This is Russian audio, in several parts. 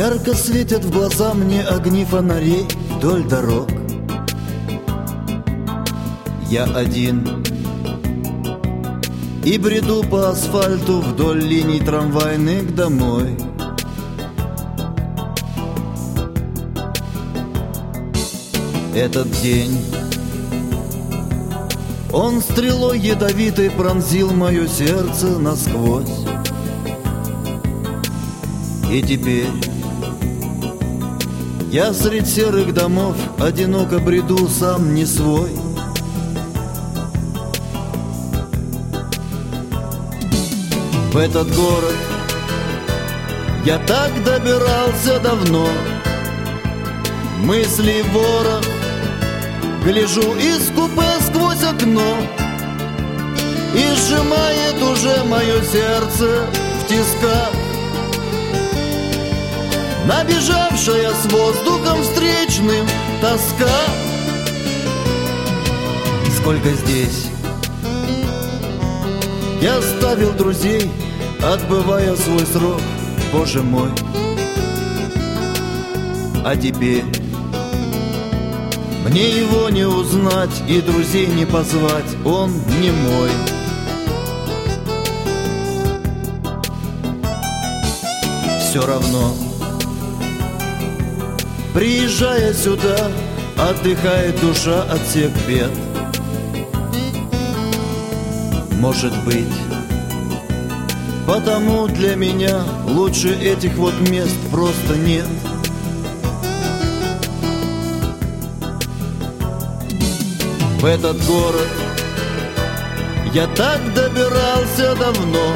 Ярко светят в глаза мне огни фонарей вдоль дорог. Я один и бреду по асфальту вдоль линий трамвайных домой. Этот день, он стрелой ядовитой пронзил мое сердце насквозь. И теперь я средь серых домов одиноко бреду, сам не свой. В этот город я так добирался давно. Мысли ворох, гляжу из купе сквозь окно, и сжимает уже мое сердце в тисках набежавшая с воздухом встречным тоска. Сколько здесь я оставил друзей, отбывая свой срок, Боже мой. А теперь мне его не узнать и друзей не позвать, он не мой. Все равно, приезжая сюда, отдыхает душа от всех бед. Может быть, потому для меня лучше этих вот мест просто нет. В этот город я так добирался давно.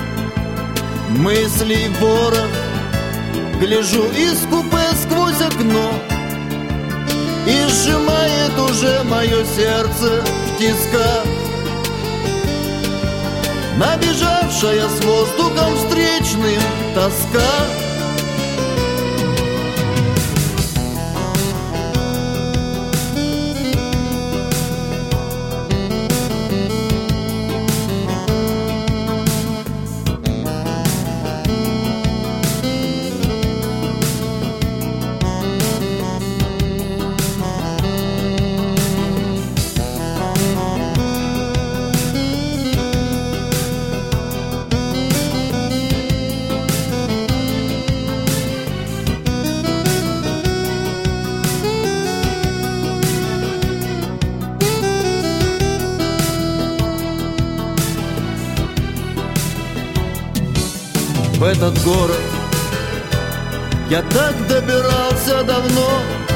Мысли ворох, гляжу из купе сквозь окно, и сжимает уже мое сердце в тисках набежавшая с воздухом встречным тоска. В этот город я так добирался давно.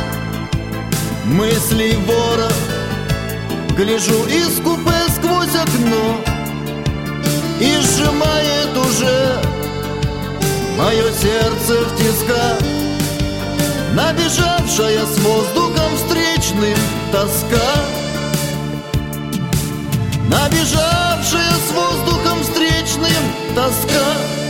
Мысли ворох, гляжу из купе сквозь окно, и сжимает уже мое сердце в тисках набежавшая с воздухом встречным тоска. Набежавшая с воздухом встречным тоска.